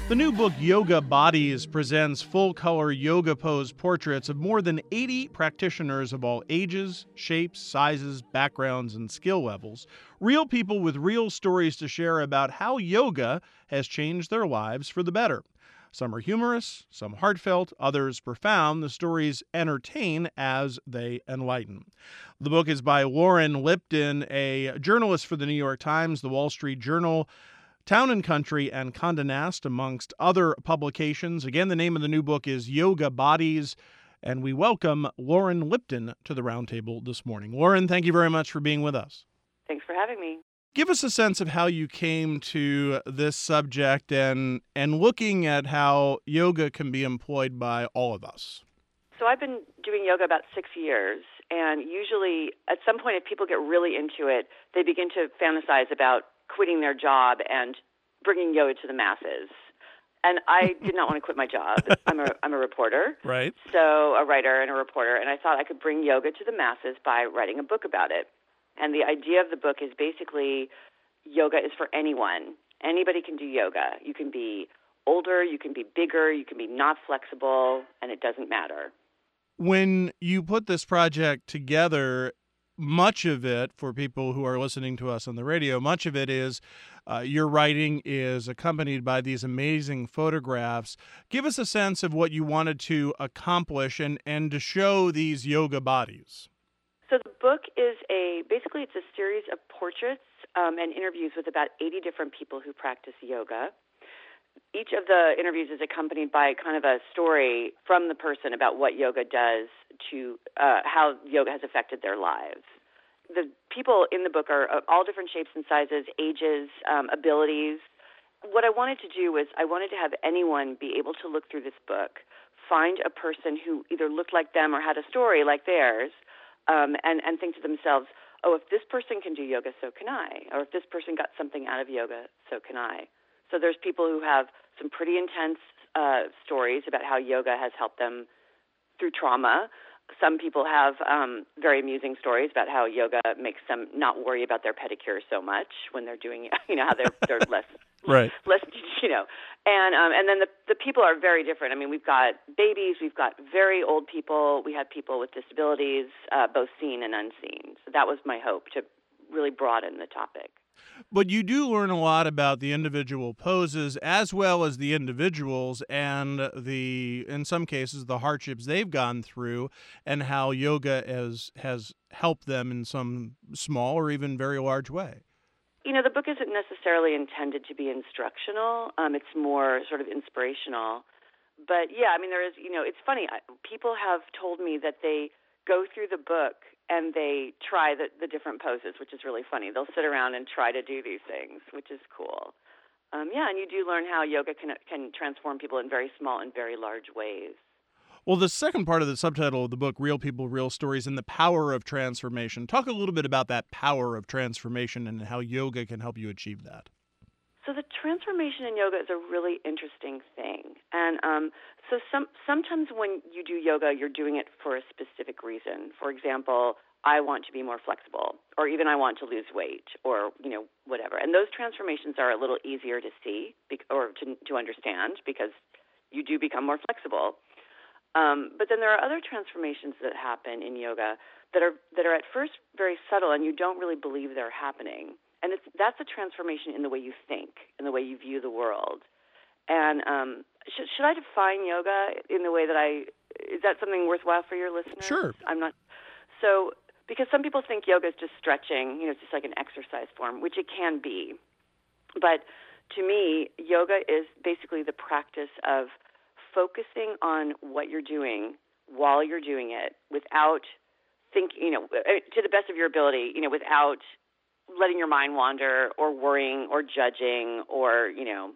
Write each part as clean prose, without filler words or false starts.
The new book, Yoga Bodies, presents full-color yoga pose portraits of more than 80 practitioners of all ages, shapes, sizes, backgrounds, and skill levels. Real people with real stories to share about how yoga has changed their lives for the better. Some are humorous, some heartfelt, others profound. The stories entertain as they enlighten. The book is by Lauren Lipton, a journalist for the New York Times, the Wall Street Journal, Town and Country, and Condé Nast, amongst other publications. Again, the name of the new book is Yoga Bodies, and we welcome Lauren Lipton to the roundtable this morning. Lauren, thank you very much for being with us. Thanks for having me. Give us a sense of how you came to this subject and looking at how yoga can be employed by all of us. So I've been doing yoga about 6 years, and usually at some point if people get really into it, they begin to fantasize about quitting their job and bringing yoga to the masses. And I did not want to quit my job. I'm a reporter, right? So a writer and a reporter, and I thought I could bring yoga to the masses by writing a book about it. And the idea of the book is basically yoga is for anyone. Anybody can do yoga. You can be older, you can be bigger, you can be not flexible, and it doesn't matter. When you put this project together, much of it, for people who are listening to us on the radio, much of it is your writing is accompanied by these amazing photographs. Give us a sense of what you wanted to accomplish and to show these yoga bodies. So the book is basically it's a series of portraits and interviews with about 80 different people who practice yoga. Each of the interviews is accompanied by kind of a story from the person about what yoga does to how yoga has affected their lives. The people in the book are of all different shapes and sizes, ages, abilities. What I wanted to do was I wanted to have anyone be able to look through this book, find a person who either looked like them or had a story like theirs, and think to themselves, oh, if this person can do yoga, so can I. Or if this person got something out of yoga, so can I. So there's people who have some pretty intense stories about how yoga has helped them through trauma. Some people have very amusing stories about how yoga makes them not worry about their pedicure so much when they're doing it, how they're less, right. less, and then the people are very different. I mean, we've got babies, we've got very old people, we have people with disabilities, both seen and unseen. So that was my hope, to really broaden the topic. But you do learn a lot about the individual poses as well as the individuals and in some cases, the hardships they've gone through and how yoga has helped them in some small or even very large way. The book isn't necessarily intended to be instructional. It's more sort of inspirational. But yeah, I mean, there is, it's funny. People have told me that they go through the book and they try the different poses, which is really funny. They'll sit around and try to do these things, which is cool. And you do learn how yoga can transform people in very small and very large ways. Well, the second part of the subtitle of the book, Real People, Real Stories, and the Power of Transformation. Talk a little bit about that power of transformation and how yoga can help you achieve that. So the transformation in yoga is a really interesting thing. And so sometimes when you do yoga, you're doing it for a specific reason. For example, I want to be more flexible, or even I want to lose weight, or, whatever. And those transformations are a little easier to see or to understand because you do become more flexible. But then there are other transformations that happen in yoga that are at first very subtle, and you don't really believe they're happening. And that's a transformation in the way you think, in the way you view the world. And should I define yoga in the way that is that something worthwhile for your listeners? Sure. I'm not. So, because some people think yoga is just stretching, it's just like an exercise form, which it can be. But to me, yoga is basically the practice of focusing on what you're doing while you're doing it without thinking, to the best of your ability, without letting your mind wander or worrying or judging or,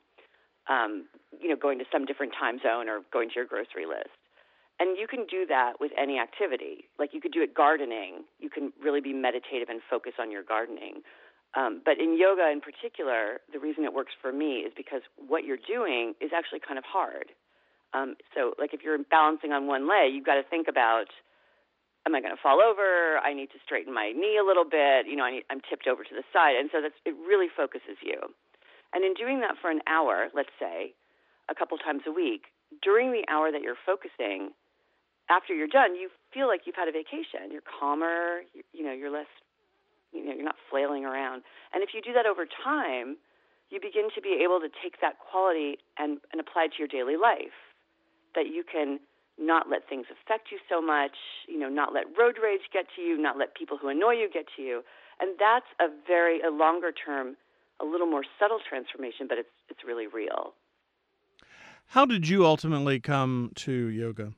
going to some different time zone or going to your grocery list. And you can do that with any activity. Like you could do it gardening. You can really be meditative and focus on your gardening. But in yoga in particular, the reason it works for me is because what you're doing is actually kind of hard. So like if you're balancing on one leg, you've got to think about, am I going to fall over? I need to straighten my knee a little bit. I'm tipped over to the side. And so it really focuses you. And in doing that for an hour, let's say, a couple times a week, during the hour that you're focusing, after you're done, you feel like you've had a vacation. You're calmer, you're less, you're not flailing around. And if you do that over time, you begin to be able to take that quality and apply it to your daily life, that you can not let things affect you so much, not let road rage get to you, not let people who annoy you get to you. And that's a longer term, a little more subtle transformation, but it's really real. How did you ultimately come to yoga?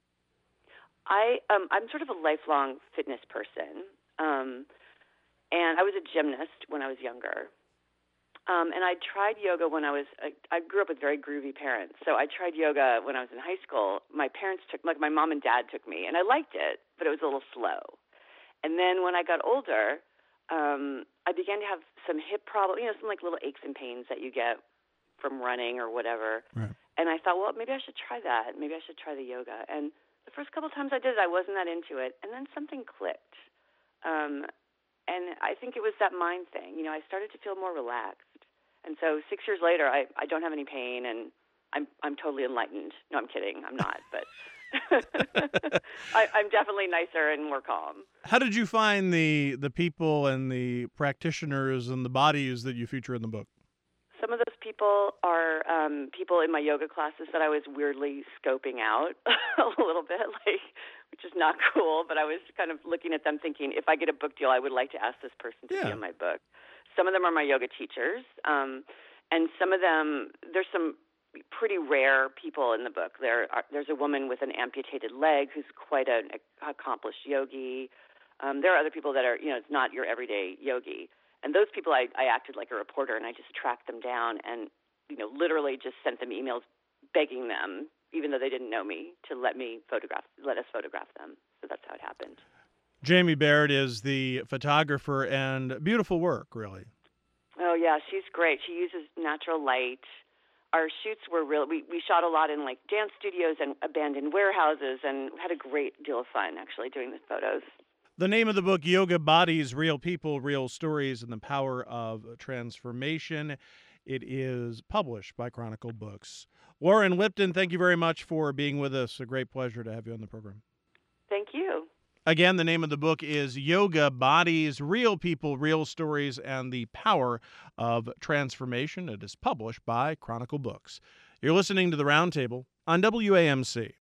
I'm sort of a lifelong fitness person, and I was a gymnast when I was younger. And I tried yoga when I grew up with very groovy parents. So I tried yoga when I was in high school. My mom and dad took me, and I liked it, but it was a little slow. And then when I got older, I began to have some hip problems, some like little aches and pains that you get from running or whatever. Right. And I thought, well, maybe I should try that. Maybe I should try the yoga. And the first couple of times I did it, I wasn't that into it. And then something clicked. And I think it was that mind thing. I started to feel more relaxed. And so 6 years later, I don't have any pain, and I'm totally enlightened. No, I'm kidding. I'm not, but I'm definitely nicer and more calm. How did you find the people and the practitioners and the bodies that you feature in the book? Some of those people are people in my yoga classes that I was weirdly scoping out a little bit, which is not cool, but I was kind of looking at them thinking, if I get a book deal, I would like to ask this person to be on my book. Some of them are my yoga teachers, and some of them, there's some pretty rare people in the book. There's a woman with an amputated leg who's quite an accomplished yogi. There are other people that are, it's not your everyday yogi. And those people, I acted like a reporter, and I just tracked them down and, literally just sent them emails begging them, even though they didn't know me, to let us photograph them. So that's how it happened. Jamie Baird is the photographer, and beautiful work, really. Oh, yeah, she's great. She uses natural light. Our shoots were we shot a lot in like dance studios and abandoned warehouses, and had a great deal of fun actually doing the photos. The name of the book, Yoga Bodies, Real People, Real Stories, and the Power of Transformation. It is published by Chronicle Books. Lauren Lipton, thank you very much for being with us. A great pleasure to have you on the program. Thank you. Again, the name of the book is Yoga Bodies, Real People, Real Stories, and the Power of Transformation. It is published by Chronicle Books. You're listening to The Roundtable on WAMC.